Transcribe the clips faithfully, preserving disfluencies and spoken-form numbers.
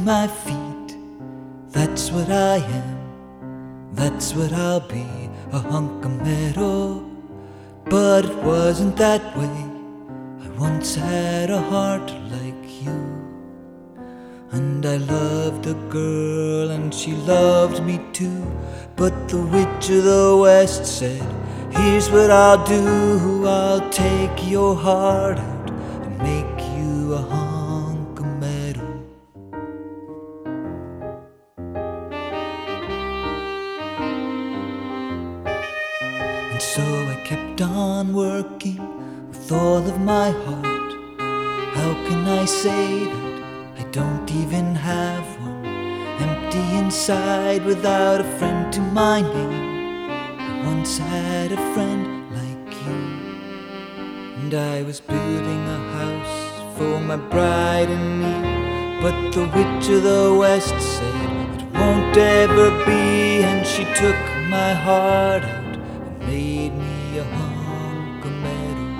my feet. That's what I am, that's what I'll be, a hunk of metal. But it wasn't that way. I once had a heart like you, and I loved a girl and she loved me too. But the witch of the west said, here's what I'll do, I'll take your heart out and make you a hunk of metal. And so I kept on working with all of my heart. How can I say that I don't even have one? Empty inside without a friend to my name. I once had a friend like you, and I was building a house for my bride and me. But the witch of the west said it won't ever be, and she took my heart out and made me a hunk of metal.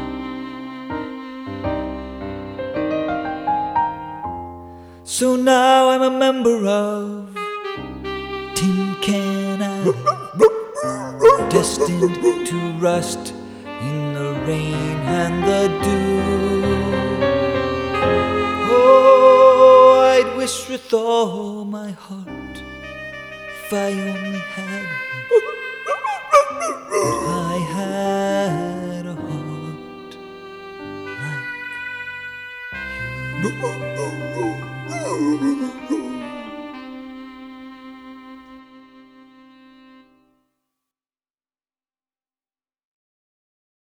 So now I'm a member of Tin Can Alley, destined to rust in the rain and the dew. Oh, I'd wish with all my heart, if I only had one, that I had a heart like you.